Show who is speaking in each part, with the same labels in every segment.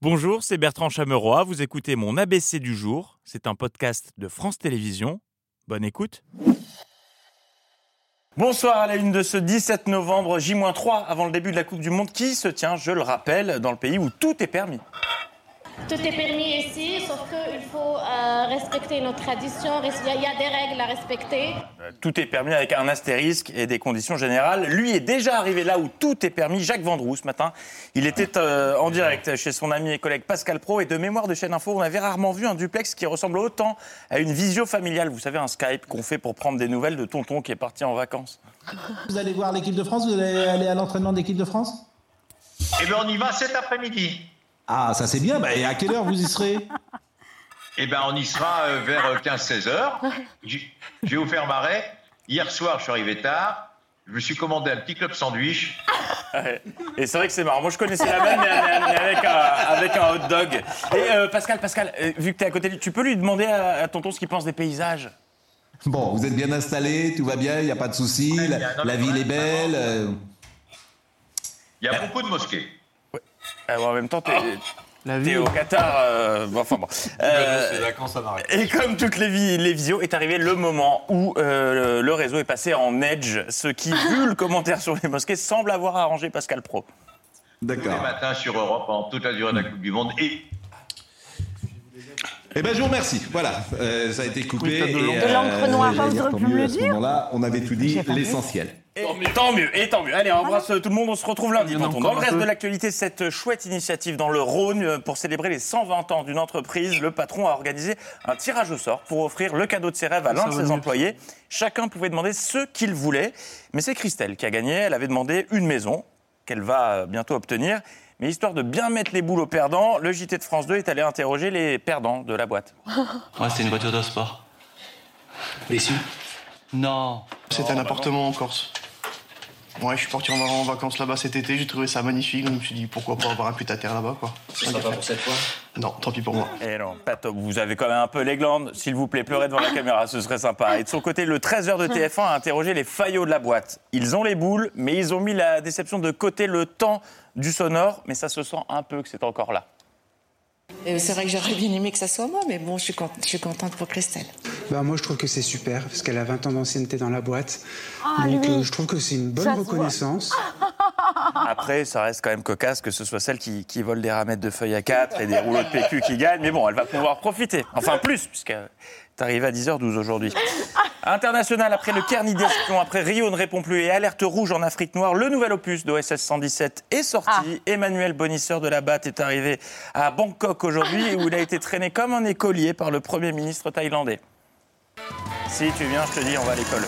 Speaker 1: Bonjour, c'est Bertrand Chameroy, vous écoutez mon ABC du jour. C'est un podcast de France Télévisions. Bonne écoute. Bonsoir à la une de ce 17 novembre, J-3, avant le début de la Coupe du Monde, qui se tient, je le rappelle, dans le pays où tout est permis.
Speaker 2: Tout est permis ici, sauf qu'il faut respecter nos traditions, il y a des règles à respecter.
Speaker 1: Tout est permis avec un astérisque et des conditions générales. Lui est déjà arrivé là où tout est permis, Jacques Vendroux, ce matin. Il était en direct chez son ami et collègue Pascal Praud. Et de mémoire de Chaîne Info, on avait rarement vu un duplex qui ressemble autant à une visio familiale. Vous savez, un Skype qu'on fait pour prendre des nouvelles de tonton qui est parti en vacances.
Speaker 3: Vous allez voir l'équipe de France? Vous allez aller à l'entraînement de l'équipe de France?
Speaker 4: Eh bien, on y va cet après-midi.
Speaker 3: Ah, ça c'est bien. Et à quelle heure vous y serez?
Speaker 4: Eh bien, on y sera vers 15-16 heures. Je vais vous faire marrer. Hier soir, je suis arrivé tard. Je me suis commandé un petit club sandwich.
Speaker 1: Et c'est vrai que c'est marrant. Moi, je connaissais la même, mais avec un hot dog. Et Pascal, vu que tu es à côté, tu peux lui demander à tonton ce qu'il pense des paysages?
Speaker 5: Bon, vous êtes bien installés, tout va bien, il n'y a pas de soucis, la ville est belle.
Speaker 4: Il y a beaucoup de mosquées.
Speaker 1: En même temps, t'es au Qatar.
Speaker 6: C'est vacances à Marrakech.
Speaker 1: Et comme toutes les visios, est arrivé le moment où le réseau est passé en edge, ce qui, vu le commentaire sur les mosquées, semble avoir arrangé Pascal Praud.
Speaker 4: Tous les matins sur Europe, pendant toute la durée de la Coupe du Monde.
Speaker 5: Eh bien, je vous remercie. Voilà, ça a été coupé.
Speaker 7: De l'encre noire, vous auriez pu me le dire.
Speaker 5: À ce moment-là, on avait tout dit, l'essentiel.
Speaker 1: Tant mieux. Allez, on embrasse tout le monde, on se retrouve lundi. Dans le reste de l'actualité, cette chouette initiative dans le Rhône pour célébrer les 120 ans d'une entreprise. Le patron a organisé un tirage au sort pour offrir le cadeau de ses rêves à l'un de ses employés. Chacun pouvait demander ce qu'il voulait. Mais c'est Christelle qui a gagné. Elle avait demandé une maison qu'elle va bientôt obtenir. Mais histoire de bien mettre les boules aux perdants, le JT de France 2 est allé interroger les perdants de la boîte.
Speaker 8: Ouais, c'était une voiture de sport.
Speaker 6: Déçu?
Speaker 8: Non.
Speaker 9: C'était un appartement en Corse. Ouais, je suis parti en vacances là-bas cet été, j'ai trouvé ça magnifique, donc je me suis dit pourquoi pas avoir un pied-à-terre là-bas, quoi.
Speaker 6: Ce sera pas pour cette fois?
Speaker 9: Non, tant pis pour moi.
Speaker 1: Et non, pas top. Vous avez quand même un peu les glandes. S'il vous plaît, pleurez devant la caméra, ce serait sympa. Et de son côté, le 13h de TF1 a interrogé les faillots de la boîte. Ils ont les boules, mais ils ont mis la déception de côté, le temps du sonore, mais ça se sent un peu que c'est encore là.
Speaker 10: Et c'est vrai que j'aurais bien aimé que ça soit moi, mais bon, je suis contente pour Christelle.
Speaker 11: Moi, je trouve que c'est super, parce qu'elle a 20 ans d'ancienneté dans la boîte.
Speaker 7: Ah,
Speaker 11: donc,
Speaker 7: lui.
Speaker 11: je trouve que c'est une bonne reconnaissance.
Speaker 1: Après, ça reste quand même cocasse que ce soit celle qui vole des ramettes de feuilles A4 et des rouleaux de PQ qui gagne. Mais bon, elle va pouvoir profiter. Enfin, plus, puisqu'elle est arrivée à 10h12 aujourd'hui. International, après le Carnet d'espion, après Rio ne répond plus et Alerte rouge en Afrique noire, le nouvel opus d'OSS 117 est sorti. Emmanuel Bonisseur de la Batte est arrivé à Bangkok aujourd'hui où il a été traîné comme un écolier par le Premier ministre thaïlandais. Si tu viens, je te dis, on va à l'école.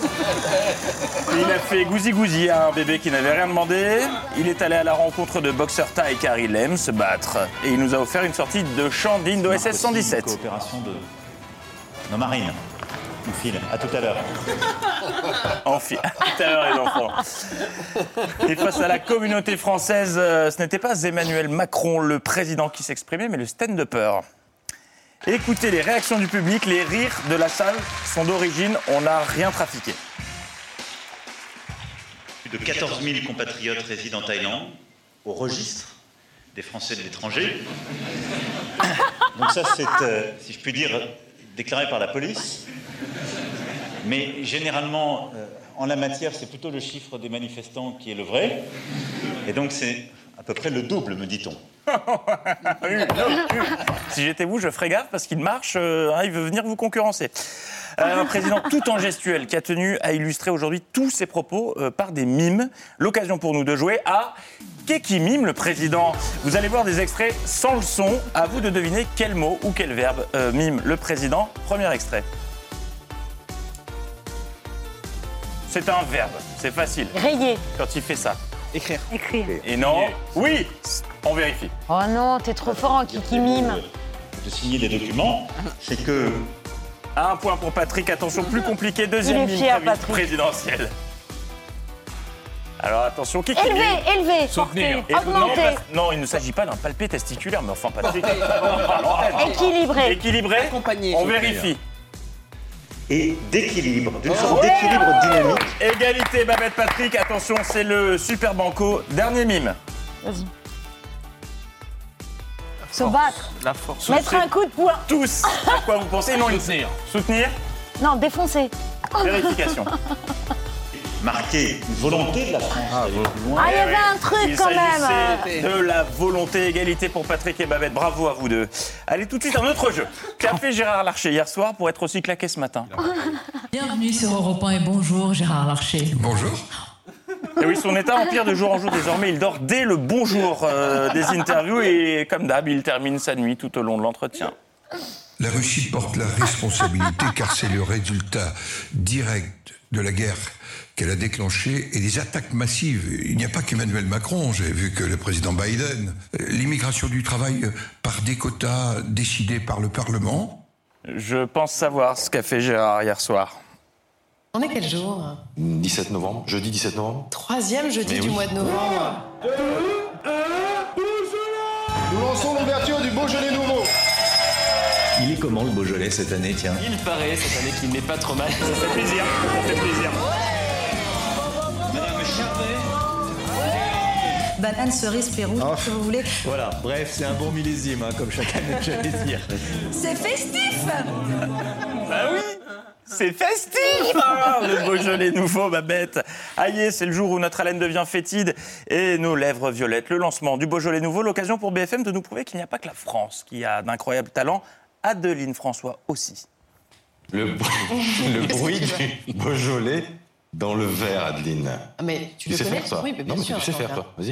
Speaker 1: Il a fait gousi-gousi à un bébé qui n'avait rien demandé. Il est allé à la rencontre de boxeurs thaï car il aime se battre. Et il nous a offert une sortie de chant digne d'OSS 117.
Speaker 12: Coopération de nos marines. On file. À tout à l'heure.
Speaker 1: À tout à l'heure, les enfants. Et face à la communauté française, ce n'était pas Emmanuel Macron, le président, qui s'exprimait, mais le stand-upper. Écoutez les réactions du public, les rires de la salle sont d'origine, on n'a rien trafiqué.
Speaker 12: Plus de 14 000 compatriotes résident en Thaïlande, au registre des Français de l'étranger. Donc ça, c'est, si je puis dire, déclaré par la police. Mais généralement, en la matière, c'est plutôt le chiffre des manifestants qui est le vrai. Et donc c'est à peu près le double, me dit-on.
Speaker 1: Si j'étais vous, je ferais gaffe parce qu'il marche, il veut venir vous concurrencer. Un président tout en gestuelle qui a tenu à illustrer aujourd'hui tous ses propos par des mimes. L'occasion pour nous de jouer à Qu'est qui mime le président? Vous allez voir des extraits sans le son. À vous de deviner quel mot ou quel verbe mime le président. Premier extrait. C'est un verbe, c'est facile.
Speaker 7: Rayer.
Speaker 1: Quand il fait ça.
Speaker 3: Écrire.
Speaker 1: Et non. Oui, on vérifie.
Speaker 7: Oh non, t'es trop fort en qui mime.
Speaker 12: De signer des documents, c'est que...
Speaker 1: Un point pour Patrick, attention, plus compliqué, deuxième
Speaker 7: Il est
Speaker 1: mime
Speaker 7: fier,
Speaker 1: très vite,
Speaker 7: Patrick.
Speaker 1: présidentielle. Alors attention, qui
Speaker 7: Élevé,
Speaker 1: Soutenir.
Speaker 7: porter, augmenter.
Speaker 1: Non, il ne s'agit pas d'un palpé testiculaire, mais enfin Patrick.
Speaker 7: Équilibré.
Speaker 1: Équilibré, on vérifie.
Speaker 12: Et d'équilibre, d'une sorte d'équilibre dynamique.
Speaker 1: Égalité, Babette Patrick, attention, c'est le super banco. Dernier mime.
Speaker 7: Vas-y. Se battre.
Speaker 1: La force.
Speaker 7: Mettre un coup de poing.
Speaker 1: Tous. À quoi vous pensez? Non, soutenir. Soutenir.
Speaker 7: Non, défoncer.
Speaker 1: Vérification.
Speaker 12: Marquer une volonté de la France.
Speaker 7: Il y avait un truc quand même.
Speaker 1: Il s'agissait de la volonté. Égalité pour Patrick et Babette. Bravo à vous deux. Allez, tout de suite, un autre jeu. Qu'a fait Gérard Larcher hier soir pour être aussi claqué ce matin?
Speaker 13: Bienvenue sur Europe 1 et bonjour Gérard Larcher.
Speaker 14: Bonjour.
Speaker 1: Et oui, son état empire de jour en jour désormais. Il dort dès le bonjour des interviews et comme d'hab, il termine sa nuit tout au long de l'entretien.
Speaker 14: La Russie porte la responsabilité car c'est le résultat direct de la guerre qu'elle a déclenchée et des attaques massives. Il n'y a pas qu'Emmanuel Macron, j'ai vu que le président Biden. L'immigration du travail par des quotas décidés par le Parlement.
Speaker 1: Je pense savoir ce qu'a fait Gérard hier soir.
Speaker 10: On est quel jour?
Speaker 6: 17 novembre, jeudi 17 novembre.
Speaker 10: 3e jeudi du mois de novembre.
Speaker 9: Nous lançons l'ouverture du Beaujolais nouveau.
Speaker 5: Il est comment le Beaujolais cette année, tiens?
Speaker 8: Il paraît cette année qu'il n'est pas trop mal.
Speaker 1: Ça fait plaisir, ça fait plaisir.
Speaker 12: Madame Charvet.
Speaker 13: Banane, cerise, pérou, ce que vous voulez.
Speaker 5: Voilà, bref, c'est un bon millésime, comme chacun aime j'allais dire.
Speaker 13: C'est festif.
Speaker 1: Bah oui, c'est festif le Beaujolais nouveau, Babette. Aïe, c'est le jour où notre haleine devient fétide et nos lèvres violettes. Le lancement du Beaujolais nouveau, l'occasion pour BFM de nous prouver qu'il n'y a pas que la France qui a d'incroyables talents. Adeline François aussi.
Speaker 6: Le bruit du Beaujolais dans le verre, Adeline.
Speaker 10: Mais tu le
Speaker 6: sais
Speaker 10: connais?
Speaker 6: faire ça?
Speaker 10: Oui, mais bien
Speaker 6: non, mais
Speaker 10: sûr.
Speaker 6: tu sais faire, toi. Vas-y.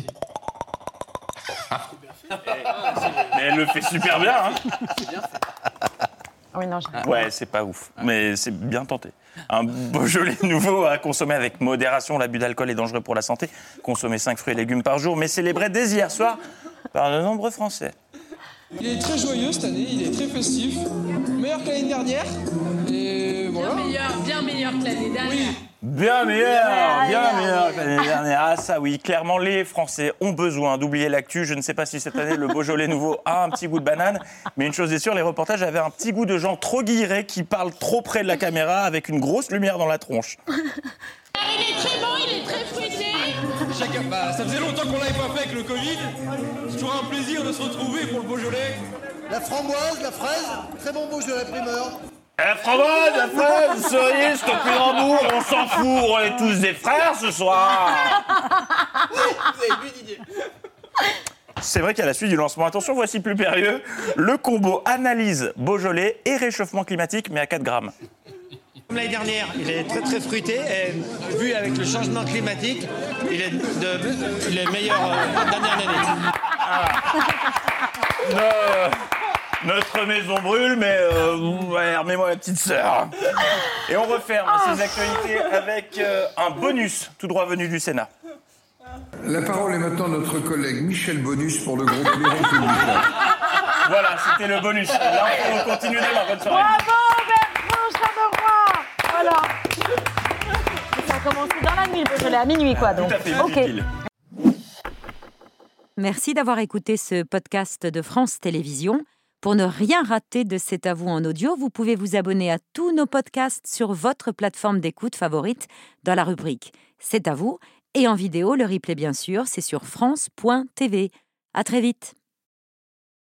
Speaker 1: Mais elle le fait super bien, hein.
Speaker 7: Oui, non,
Speaker 1: Ouais, c'est pas ouf, mais c'est bien tenté. Un Beaujolais nouveau à consommer avec modération. L'abus d'alcool est dangereux pour la santé. Consommer 5 fruits et légumes par jour, mais célébré dès hier soir par de nombreux Français.
Speaker 15: Il est très joyeux cette année, il est très festif. Meilleur que l'année dernière. Et voilà.
Speaker 13: Bien meilleur que l'année dernière.
Speaker 15: Oui.
Speaker 1: Bien meilleur que l'année dernière. Ah ça oui, clairement les Français ont besoin d'oublier l'actu. Je ne sais pas si cette année le Beaujolais nouveau a un petit goût de banane, mais une chose est sûre, les reportages avaient un petit goût de gens trop guillerés qui parlent trop près de la caméra avec une grosse lumière dans la tronche.
Speaker 2: Il est très bon, il est très fruité.
Speaker 15: Ça faisait longtemps qu'on l'avait pas fait avec le Covid. C'est toujours un plaisir de se retrouver pour le Beaujolais.
Speaker 16: La framboise, la fraise, très bon Beaujolais primeur.
Speaker 1: La framboise, la fraise, cerise, topinambour, on s'en fout, on est tous des frères ce soir.
Speaker 15: Vous avez bu Didier.
Speaker 1: C'est vrai qu'à la suite du lancement, attention, voici plus périlleux, le combo analyse Beaujolais et réchauffement climatique, mais à 4 grammes.
Speaker 17: Comme l'année dernière, il est très très fruité et vu avec le changement climatique, il est meilleur d'année en année.
Speaker 1: Notre maison brûle, mais remets-moi la petite sœur. Et on referme ces actualités avec un bonus tout droit venu du Sénat.
Speaker 14: La parole est maintenant à notre collègue Michel Bonus pour le groupe Les Républicains.
Speaker 1: Voilà, c'était le bonus. Là, on continue demain. Bonne soirée.
Speaker 7: Bravo, Bertrand Chameroy. Voilà. Ça a commencé dans la nuit, le Beaujolais, à minuit, quoi. Donc.
Speaker 1: Tout à fait,
Speaker 7: OK.
Speaker 18: Merci d'avoir écouté ce podcast de France Télévisions. Pour ne rien rater de C'est à vous en audio, vous pouvez vous abonner à tous nos podcasts sur votre plateforme d'écoute favorite dans la rubrique C'est à vous. Et en vidéo, le replay bien sûr, c'est sur France.tv. À très vite.